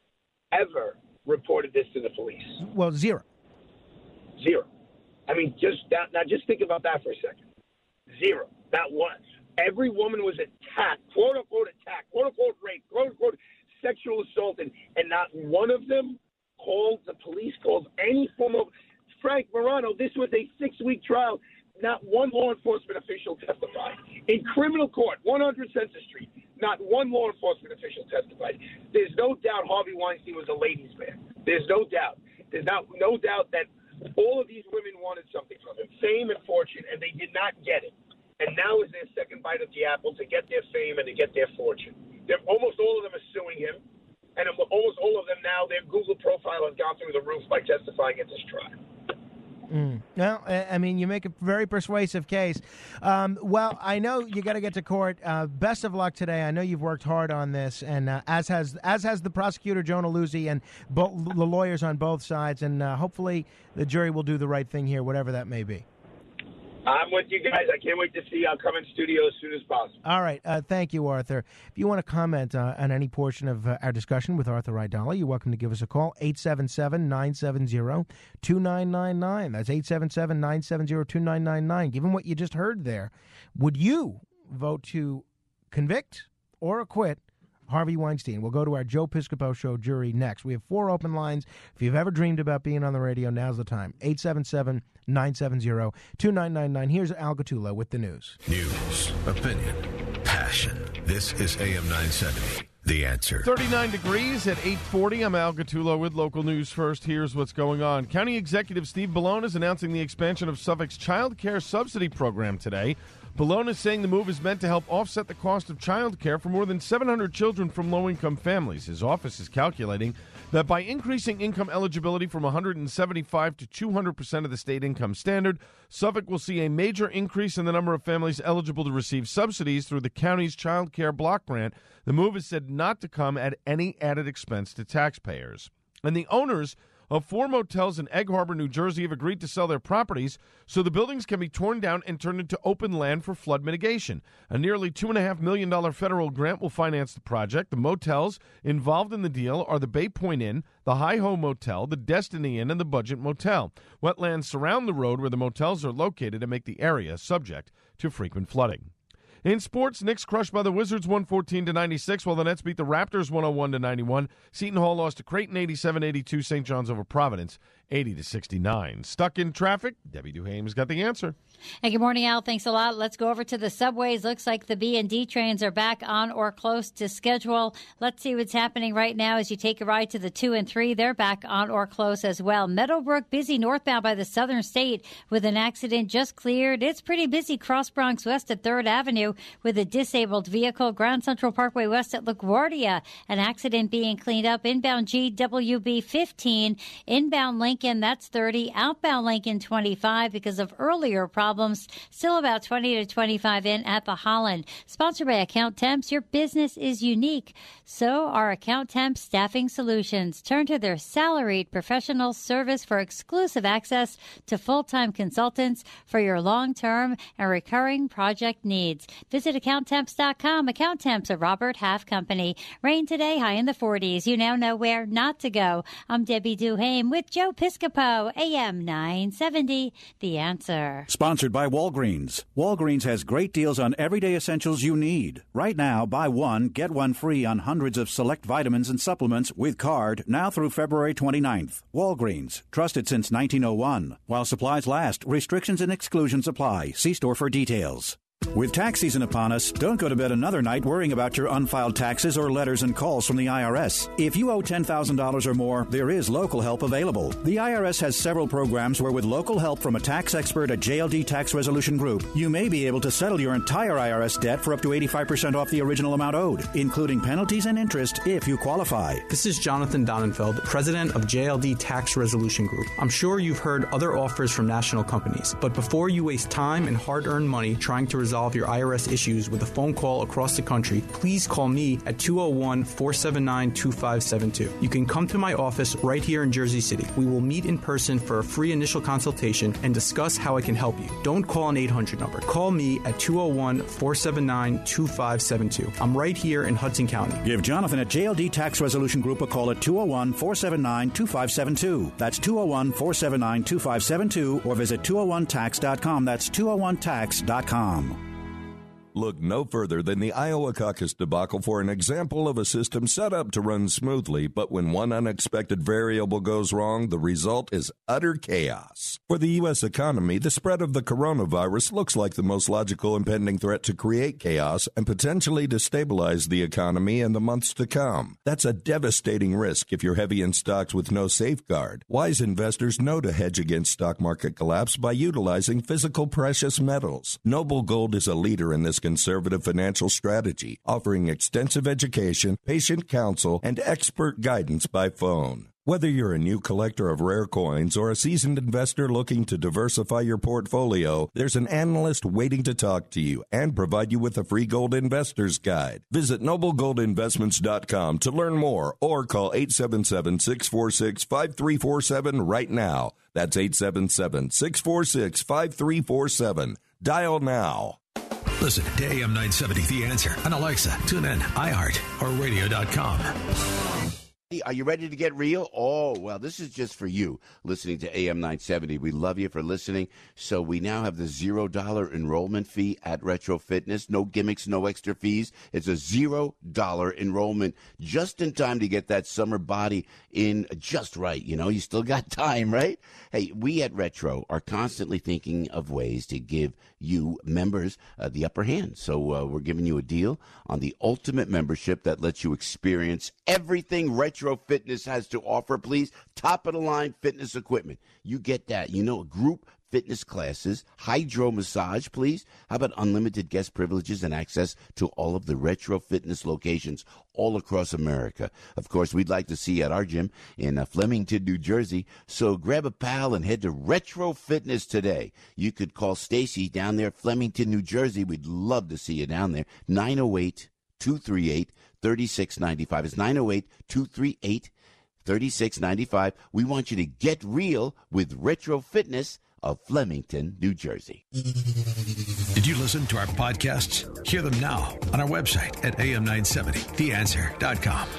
reported this to the police? Well, 0. 0. I mean, just think about that for a second. 0. Not one. Every woman was attacked, quote unquote rape, quote unquote sexual assault, and not one of them called the police, called any form of. Frank Morano, this was a 6-week trial. not one law enforcement official testified. In criminal court, 100 Census Street, not one law enforcement official testified. There's no doubt Harvey Weinstein was a ladies' man. There's no doubt. There's no doubt that all of these women wanted something from him, fame and fortune, and they did not get it. And now is their second bite of the apple to get their fame and to get their fortune. Almost all of them are suing him, and almost all of them now, their Google profile has gone through the roof by testifying at this trial. Well, I mean, you make a very persuasive case. Well, I know you got to get to court. Best of luck today. I know you've worked hard on this, and as has the prosecutor, Jonah Luzzi, and the lawyers on both sides. And hopefully the jury will do the right thing here, whatever that may be. I'm with you guys. I can't wait to see you. I'll come in studio as soon as possible. All right. Thank you, Arthur. If you want to comment on any portion of our discussion with Arthur Aidala, you're welcome to give us a call, 877-970-2999. That's 877-970-2999. Given what you just heard there, would you vote to convict or acquit Harvey Weinstein? We'll go to our Joe Piscopo Show jury next. We have 4 open lines. If you've ever dreamed about being on the radio, now's the time. 877-970-2999. Here's Al Gattullo with the news. News, opinion, passion. This is AM 970. The Answer. 39 degrees at 8:40. I'm Al Gattullo with local news first. Here's what's going on. County Executive Steve Bellone is announcing the expansion of Suffolk's child care subsidy program today. Bellone is saying the move is meant to help offset the cost of child care for more than 700 children from low-income families. His office is calculating that by increasing income eligibility from 175 to 200% of the state income standard, Suffolk will see a major increase in the number of families eligible to receive subsidies through the county's child care block grant. The move is said not to come at any added expense to taxpayers. And the owners of 4 motels in Egg Harbor, New Jersey, have agreed to sell their properties so the buildings can be torn down and turned into open land for flood mitigation. A nearly $2.5 million federal grant will finance the project. The motels involved in the deal are the Bay Point Inn, the Hi-Ho Motel, the Destiny Inn, and the Budget Motel. Wetlands surround the road where the motels are located and make the area subject to frequent flooding. In sports, Knicks crushed by the Wizards 114-96, while the Nets beat the Raptors 101-91. Seton Hall lost to Creighton 87-82. St. John's over Providence 80-69. Stuck in traffic? Debbie Duhame's got the answer. Hey, good morning, Al. Thanks a lot. Let's go over to the subways. Looks like the B&D trains are back on or close to schedule. Let's see what's happening right now as you take a ride to the 2 and 3. They're back on or close as well. Meadowbrook busy northbound by the Southern State with an accident just cleared. It's pretty busy Cross Bronx West at 3rd Avenue with a disabled vehicle. Grand Central Parkway West at LaGuardia, an accident being cleaned up. Inbound GWB 15, inbound Lincoln, that's 30, outbound Lincoln 25 because of earlier problems. Still about 20 to 25 in at the Holland. Sponsored by Account Temps. Your business is unique. So are Account Temps Staffing Solutions. Turn to their salaried professional service for exclusive access to full-time consultants for your long-term and recurring project needs. Visit AccountTemps.com. Account Temps, a Robert Half company. Rain today, high in the 40s. You now know where not to go. I'm Debbie Duhame with Joe Piscopo, AM 970. The Answer. Sponsored by Walgreens. Walgreens has great deals on everyday essentials you need. Right now, buy one, get one free on hundreds of select vitamins and supplements with card now through February 29th. Walgreens, trusted since 1901. While supplies last, restrictions and exclusions apply. See store for details. With tax season upon us, don't go to bed another night worrying about your unfiled taxes or letters and calls from the IRS. If you owe $10,000 or more, there is local help available. The IRS has several programs where with local help from a tax expert at JLD Tax Resolution Group, you may be able to settle your entire IRS debt for up to 85% off the original amount owed, including penalties and interest if you qualify. This is Jonathan Donenfeld, president of JLD Tax Resolution Group. I'm sure you've heard other offers from national companies, but before you waste time and hard-earned money trying to resolve your IRS issues with a phone call across the country, please call me at 201-479-2572. You can come to my office right here in Jersey City. We will meet in person for a free initial consultation and discuss how I can help you. Don't call an 800 number. Call me at 201-479-2572. I'm right here in Hudson County. Give Jonathan at JLD Tax Resolution Group a call at 201-479-2572. That's 201-479-2572 or visit 201tax.com. That's 201tax.com. Look no further than the Iowa caucus debacle for an example of a system set up to run smoothly, but when one unexpected variable goes wrong, the result is utter chaos. For the U.S. economy, the spread of the coronavirus looks like the most logical impending threat to create chaos and potentially destabilize the economy in the months to come. That's a devastating risk if you're heavy in stocks with no safeguard. Wise investors know to hedge against stock market collapse by utilizing physical precious metals. Noble Gold is a leader in this conservative financial strategy, offering extensive education, patient counsel, and expert guidance by phone. Whether you're a new collector of rare coins or a seasoned investor looking to diversify your portfolio, there's an analyst waiting to talk to you and provide you with a free gold investor's guide. Visit noblegoldinvestments.com to learn more or call 877-646-5347 right now. That's 877-646-5347. Dial now. Listen to AM 970 The Answer on Alexa, TuneIn, iHeart, or radio.com. Are you ready to get real? Oh, well, this is just for you listening to AM 970. We love you for listening. So we now have the $0 enrollment fee at Retro Fitness. No gimmicks, no extra fees. It's a $0 enrollment just in time to get that summer body in just right. You know, you still got time, right? Hey, we at Retro are constantly thinking of ways to give you members the upper hand. So we're giving you a deal on the ultimate membership that lets you experience everything Retro Fitness has to offer, please. Top-of-the-line fitness equipment. You get that. You know, group fitness classes, hydro massage, please. How about unlimited guest privileges and access to all of the Retro Fitness locations all across America? Of course, we'd like to see you at our gym in Flemington, New Jersey. So grab a pal and head to Retro Fitness today. You could call Stacy down there, Flemington, New Jersey. We'd love to see you down there. 908-238-3695. It's 908-238-3695. We want you to get real with Retro Fitness of Flemington, New Jersey. Did you listen to our podcasts? Hear them now on our website at am970theanswer.com.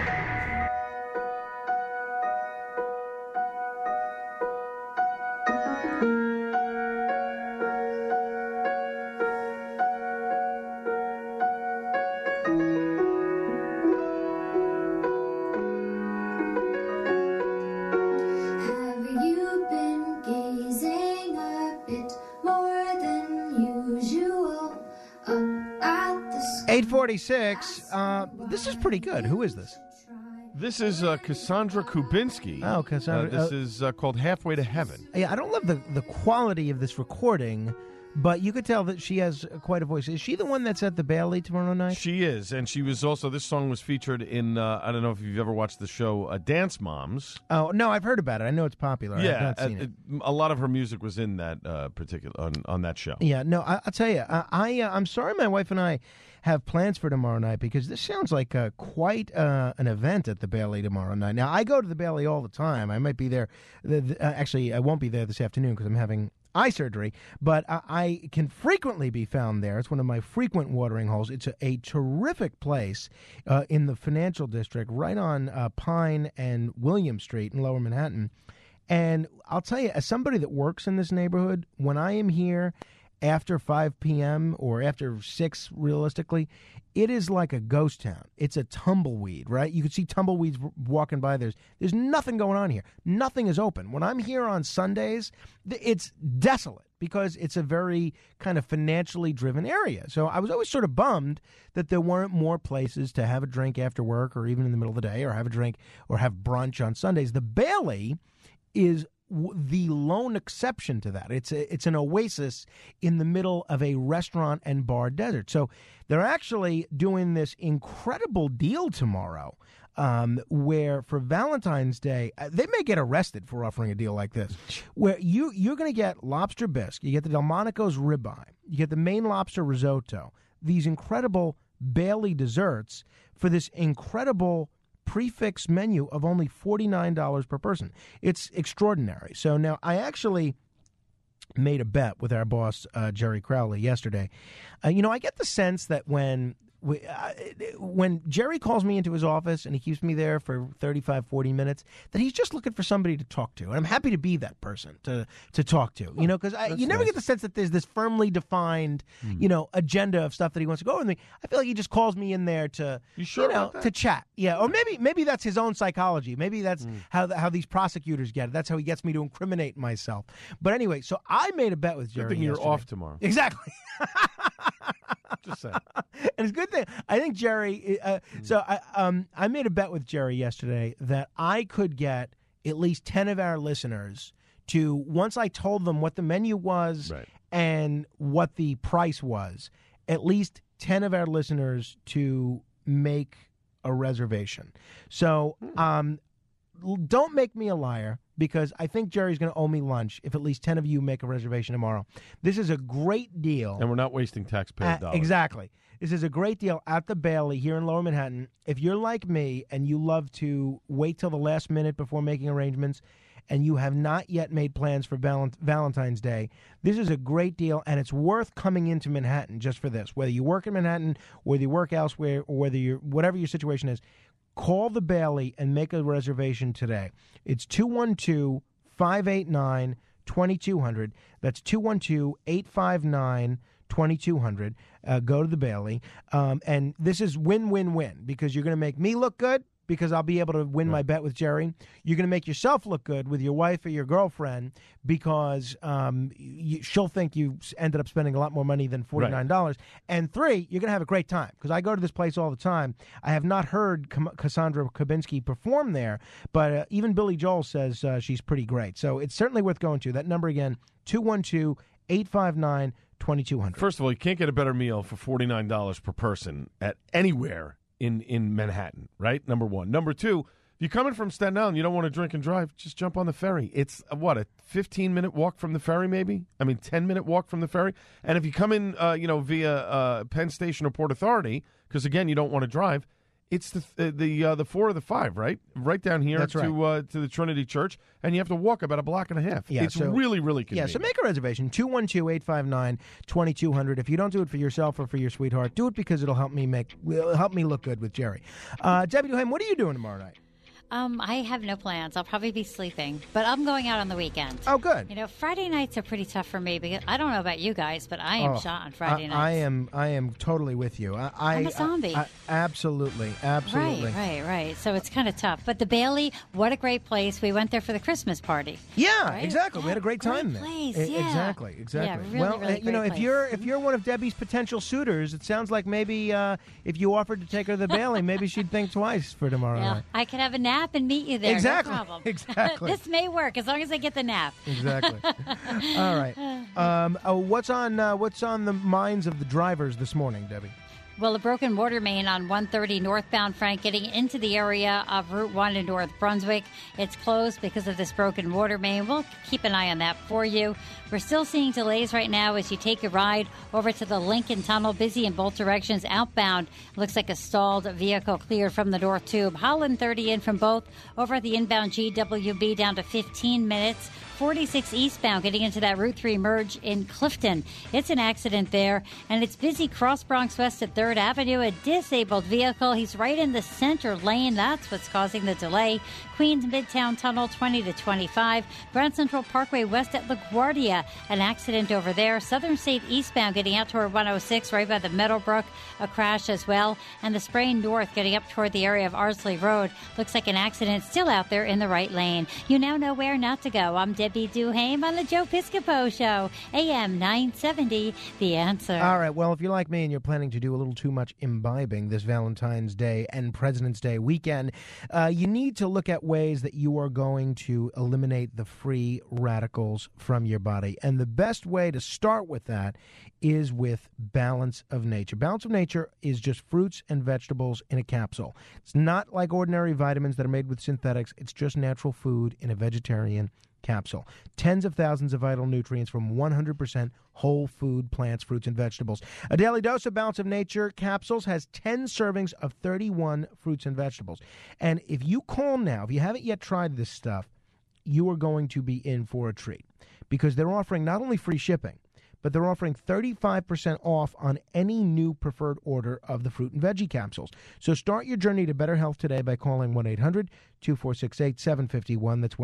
Have you been gazing a bit more than usual up at the sky? 846. This is pretty good. Who is this? This is Cassandra Kubinski. Oh, Cassandra. This is called Halfway to Heaven. Yeah, I don't love the quality of this recording, but you could tell that she has quite a voice. Is she the one that's at the Bailey tomorrow night? She is, and she was also, this song was featured in, I don't know if you've ever watched the show Dance Moms. Oh, no, I've heard about it. I know it's popular. I've Yeah, not seen it. a lot of her music was in that particular, on that show. Yeah, no, I'll tell you, I'm sorry my wife and I have plans for tomorrow night because this sounds like quite an event at the Bailey tomorrow night. Now, I go to the Bailey all the time. I might be there. Actually, I won't be there this afternoon because I'm having eye surgery, but I can frequently be found there. It's one of my frequent watering holes. It's a terrific place in the financial district right on Pine and William Street in Lower Manhattan. And I'll tell you, as somebody that works in this neighborhood, when I am here after 5 p.m. or after 6, realistically, it is like a ghost town. It's a tumbleweed, right? You can see tumbleweeds walking by. There's nothing going on here. Nothing is open. When I'm here on Sundays, it's desolate because it's a very kind of financially driven area. So I was always sort of bummed that there weren't more places to have a drink after work or even in the middle of the day or have a drink or have brunch on Sundays. The Bailey is the lone exception to that. It's an oasis in the middle of a restaurant and bar desert. So they're actually doing this incredible deal tomorrow where for Valentine's Day, they may get arrested for offering a deal like this, where you're going to get lobster bisque, you get the Delmonico's ribeye, you get the Maine lobster risotto, these incredible Bailey desserts for this incredible prefix menu of only $49 per person. It's extraordinary. So now I actually made a bet with our boss, Jerry Crowley, yesterday. I get the sense that when when Jerry calls me into his office and he keeps me there for 35, 40 minutes, that he's just looking for somebody to talk to. And I'm happy to be that person to talk to, because you never get the sense that there's this firmly defined, agenda of stuff that he wants to go with me. I feel like he just calls me in there to, to chat. Yeah. Or maybe that's his own psychology. Maybe that's how these prosecutors get it. That's how he gets me to incriminate myself. But anyway, so I made a bet with Jerry. Good thing you're yesterday. off tomorrow. Exactly. Just saying. And it's a good thing. I think Jerry. I made a bet with Jerry yesterday that I could get at least 10 of our listeners to, once I told them what the menu was and what the price was, at least 10 of our listeners to make a reservation. So don't make me a liar, because I think Jerry's going to owe me lunch if at least 10 of you make a reservation tomorrow. This is a great deal. And we're not wasting taxpayer dollars. Exactly. This is a great deal at the Bailey here in Lower Manhattan. If you're like me and you love to wait till the last minute before making arrangements and you have not yet made plans for Valentine's Day, this is a great deal, and it's worth coming into Manhattan just for this. Whether you work in Manhattan, whether you work elsewhere, or whatever your situation is, call the Bailey and make a reservation today. It's 212-589-2200. That's 212-859-2200. Go to the Bailey. And this is win-win-win, because you're going to make me look good, because I'll be able to win my bet with Jerry. You're going to make yourself look good with your wife or your girlfriend, because she'll think you ended up spending a lot more money than $49. Right. And 3, you're going to have a great time, because I go to this place all the time. I have not heard Cassandra Kubinski perform there, but even Billy Joel says she's pretty great. So it's certainly worth going to. That number again, 212-859-2200. First of all, you can't get a better meal for $49 per person at anywhere in Manhattan, right? Number one. Number two, if you're coming from Staten Island, you don't want to drink and drive, just jump on the ferry. It's, a 15-minute walk from the ferry maybe? 10-minute walk from the ferry. And if you come in, via Penn Station or Port Authority, because, again, you don't want to drive, it's the 4 or the 5, right? Right down here to the Trinity Church, and you have to walk about a block and a half. Yeah, it's really, really convenient. Yeah, so make a reservation, 212-859-2200. If you don't do it for yourself or for your sweetheart, do it because it'll help me look good with Jerry. Debbie Duhaime, what are you doing tomorrow night? I have no plans. I'll probably be sleeping, but I'm going out on the weekend. Oh, good. Friday nights are pretty tough for me, because I don't know about you guys, but I am shot on Friday nights. I am totally with you. I'm a zombie. Absolutely. Right. So it's kind of tough. But the Bailey, what a great place. We went there for the Christmas party. Yeah, right? exactly. We had a great time there. Place. Yeah. Exactly. Yeah, really if you're one of Debbie's potential suitors, it sounds like maybe if you offered to take her to the Bailey, maybe she'd think twice for tomorrow night. I could have a nap and meet you there. Exactly. No problem. Exactly. This may work as long as I get the nap. Exactly. All right. What's on the minds of the drivers this morning, Debbie? Well, a broken water main on 130 northbound Frank getting into the area of Route 1 in North Brunswick. It's closed because of this broken water main. We'll keep an eye on that for you. We're still seeing delays right now as you take a ride over to the Lincoln Tunnel. Busy in both directions. Outbound, looks like a stalled vehicle cleared from the North Tube. Holland 30 in from both. Over at the inbound GWB down to 15 minutes. 46 eastbound getting into that Route 3 merge in Clifton. It's an accident there, and it's busy cross Bronx West at 3rd Avenue. A disabled vehicle. He's right in the center lane. That's what's causing the delay. Queens Midtown Tunnel 20 to 25. Grand Central Parkway West at LaGuardia. An accident over there. Southern State eastbound getting out toward 106 right by the Meadowbrook. A crash as well. And the Sprain North getting up toward the area of Ardsley Road. Looks like an accident still out there in the right lane. You now know where not to go. I'm Debbie Duhaime on the Joe Piscopo Show. AM 970, The Answer. All right. Well, if you're like me and you're planning to do a little too much imbibing this Valentine's Day and President's Day weekend, you need to look at ways that you are going to eliminate the free radicals from your body. And the best way to start with that is with Balance of Nature. Balance of Nature is just fruits and vegetables in a capsule. It's not like ordinary vitamins that are made with synthetics. It's just natural food in a vegetarian capsule. Tens of thousands of vital nutrients from 100% whole food plants, fruits, and vegetables. A daily dose of Balance of Nature capsules has 10 servings of 31 fruits and vegetables. And if you call now, if you haven't yet tried this stuff, you are going to be in for a treat, because they're offering not only free shipping, but they're offering 35% off on any new preferred order of the fruit and veggie capsules. So start your journey to better health today by calling 1-800-2468-751. That's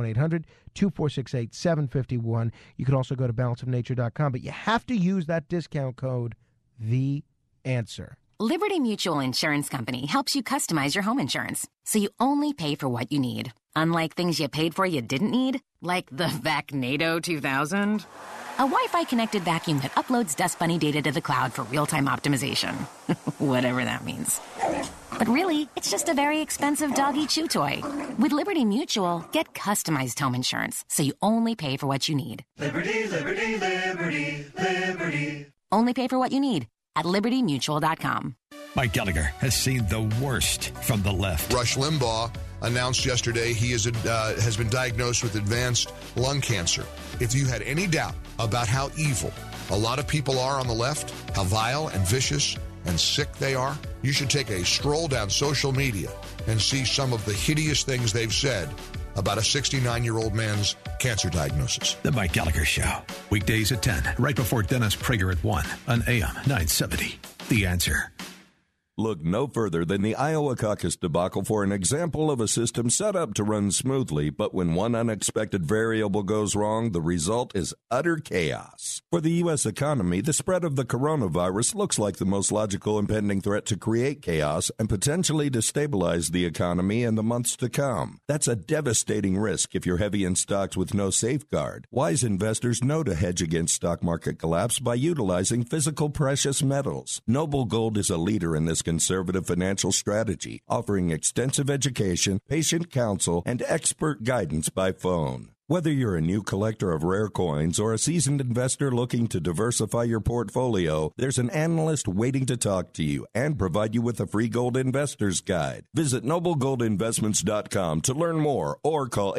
1-800-2468-751. You can also go to balanceofnature.com, but you have to use that discount code, The Answer. Liberty Mutual Insurance Company helps you customize your home insurance so you only pay for what you need. Unlike things you paid for you didn't need, like the Vacnado 2000. A Wi-Fi connected vacuum that uploads Dust Bunny data to the cloud for real-time optimization. Whatever that means. But really, it's just a very expensive doggy chew toy. With Liberty Mutual, get customized home insurance so you only pay for what you need. Liberty, liberty, liberty, liberty. Only pay for what you need at libertymutual.com. Mike Gallagher has seen the worst from the left. Rush Limbaugh announced yesterday he has been diagnosed with advanced lung cancer. If you had any doubt about how evil a lot of people are on the left, how vile and vicious and sick they are, you should take a stroll down social media and see some of the hideous things they've said about a 69-year-old man's cancer diagnosis. The Mike Gallagher Show. Weekdays at 10, right before Dennis Prager at 1 on AM 970. The Answer. Look no further than the Iowa caucus debacle for an example of a system set up to run smoothly, but when one unexpected variable goes wrong, the result is utter chaos. For the U.S. economy, the spread of the coronavirus looks like the most logical impending threat to create chaos and potentially destabilize the economy in the months to come. That's a devastating risk if you're heavy in stocks with no safeguard. Wise investors know to hedge against stock market collapse by utilizing physical precious metals. Noble Gold is a leader in this conservative financial strategy, offering extensive education, patient counsel, and expert guidance by phone. Whether you're a new collector of rare coins or a seasoned investor looking to diversify your portfolio, there's an analyst waiting to talk to you and provide you with a free gold investor's guide. Visit noblegoldinvestments.com to learn more or call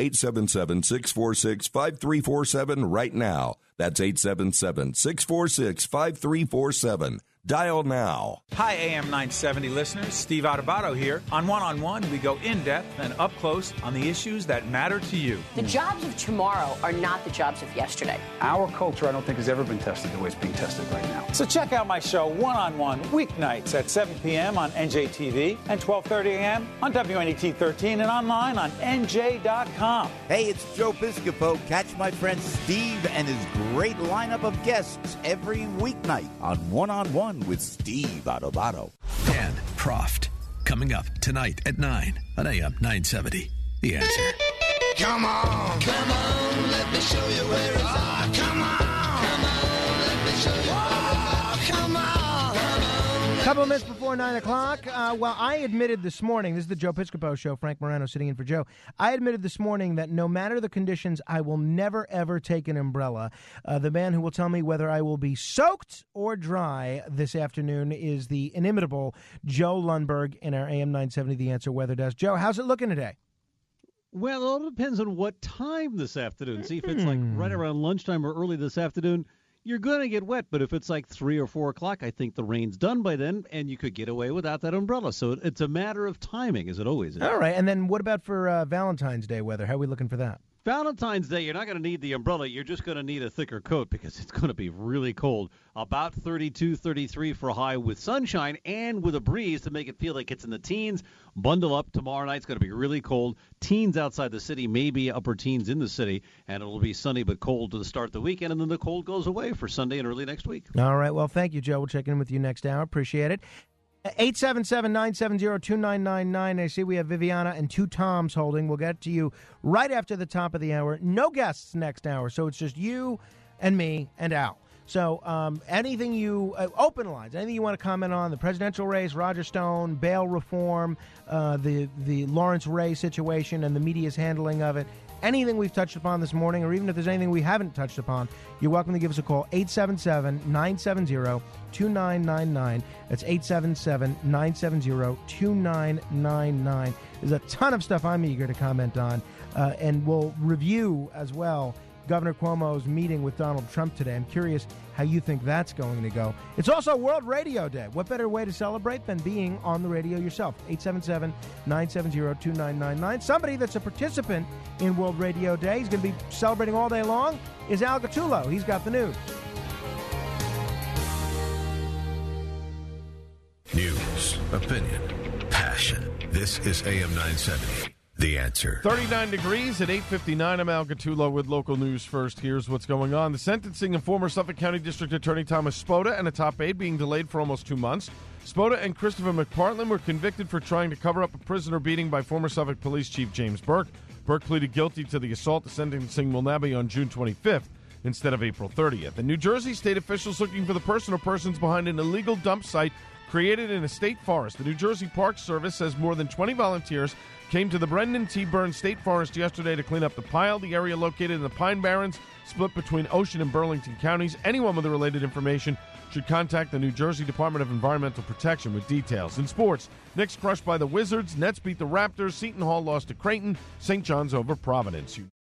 877-646-5347 right now. That's 877-646-5347. Dial now. Hi, AM 970 listeners. Steve Adubato here. On One, we go in-depth and up close on the issues that matter to you. The jobs of tomorrow are not the jobs of yesterday. Our culture, I don't think, has ever been tested the way it's being tested right now. So check out my show, One, weeknights at 7 p.m. on NJTV and 12:30 a.m. on WNET 13 and online on NJ.com. Hey, it's Joe Piscopo. Catch my friend Steve and his great lineup of guests every weeknight on One with Steve Adubato. Dan Proft. Coming up tonight at 9 on AM 970. The Answer. Come on, let me show you where it's at. Come on, let me show you where it's at. Come on. Couple of minutes before 9 o'clock. Well, I admitted this morning, this is the Joe Piscopo Show, Frank Morano sitting in for Joe. I admitted this morning that no matter the conditions, I will never, ever take an umbrella. The man who will tell me whether I will be soaked or dry this afternoon is the inimitable Joe Lundberg in our AM 970 The Answer Weather Desk. Joe, how's it looking today? Well, it all depends on what time this afternoon. See, if it's like right around lunchtime or early this afternoon, you're going to get wet. But if it's like 3 or 4 o'clock, I think the rain's done by then, and you could get away without that umbrella. So it's a matter of timing, as it always is. All right. And then what about for Valentine's Day weather? How are we looking for that? Valentine's Day, you're not going to need the umbrella. You're just going to need a thicker coat because it's going to be really cold. About 32, 33 for a high with sunshine and with a breeze to make it feel like it's in the teens. Bundle up. Tomorrow night's going to be really cold. Teens outside the city, maybe upper teens in the city. And it'll be sunny but cold to start the weekend. And then the cold goes away for Sunday and early next week. All right. Well, thank you, Joe. We'll check in with you next hour. Appreciate it. 877-970-2999. I see we have Viviana and two Toms holding. We'll get to you right after the top of the hour. No guests next hour, so it's just you and me and Al. So anything you, open lines, anything you want to comment on, the presidential race, Roger Stone, bail reform, the Lawrence Ray situation and the media's handling of it, anything we've touched upon this morning, or even if there's anything we haven't touched upon, you're welcome to give us a call, 877-970-2999. That's 877-970-2999. There's a ton of stuff I'm eager to comment on, and we'll review as well Governor Cuomo's meeting with Donald Trump today. I'm curious how you think that's going to go. It's also World Radio Day. What better way to celebrate than being on the radio yourself? 877-970-2999. Somebody that's a participant in World Radio Day, he's going to be celebrating all day long, is Al Gattullo. He's got the news. News, opinion, passion. This is AM 970. The Answer. 39 degrees at 8:59. I'm Al Gattullo with local news first. Here's what's going on. The sentencing of former Suffolk County District Attorney Thomas Spoda and a top aide being delayed for almost 2 months. Spoda and Christopher McPartland were convicted for trying to cover up a prisoner beating by former Suffolk Police Chief James Burke. Burke pleaded guilty to the assault. The sentencing will now be on June 25th instead of April 30th. In New Jersey, state officials looking for the person or persons behind an illegal dump site created in a state forest. The New Jersey Park Service says more than 20 volunteers came to the Brendan T. Burns State Forest yesterday to clean up the pile. The area located in the Pine Barrens, split between Ocean and Burlington counties. Anyone with the related information should contact the New Jersey Department of Environmental Protection with details. In sports, Knicks crushed by the Wizards. Nets beat the Raptors. Seton Hall lost to Creighton. St. John's over Providence.